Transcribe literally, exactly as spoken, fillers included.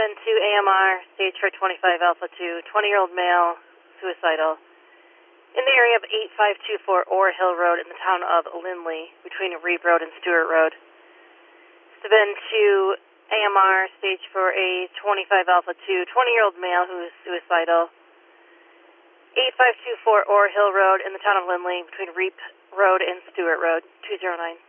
been to A M R, stage for twenty-five Alpha two, twenty-year-old male, suicidal, in the area of eight five two four Ore Hill Road in the town of Lindley, between Reap Road and Stewart Road. It's been to A M R, stage for a twenty-five Alpha two, twenty-year-old male who is suicidal, eight five two four Ore Hill Road in the town of Lindley, between Reap Road and Stewart Road, two zero nine.